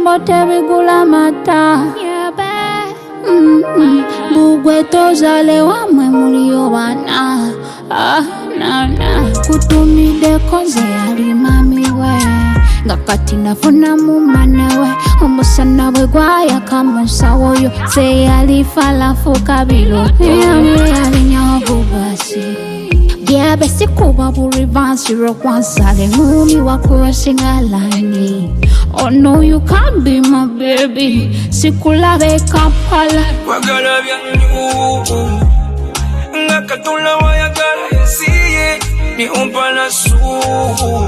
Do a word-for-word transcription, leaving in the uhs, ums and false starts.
Ebyombo tebigula mata. Mm-hmm. Bugwe tozale wamwe muliyo bana. Ah, na na. Kutumide koze yali mami we. Ngakati nafuna mumane we. Omusana we gwaya kamusa woyo. Se yali falafu kabilo. Yami yali nyavu basi. Yeah, besi kuba buri vansi rokwasale. Mumi wa crossing a line. Oh no, you can't be my baby. Sikulave Kampala. Wagala byanyu ngakatula wayagala siye ni umpala su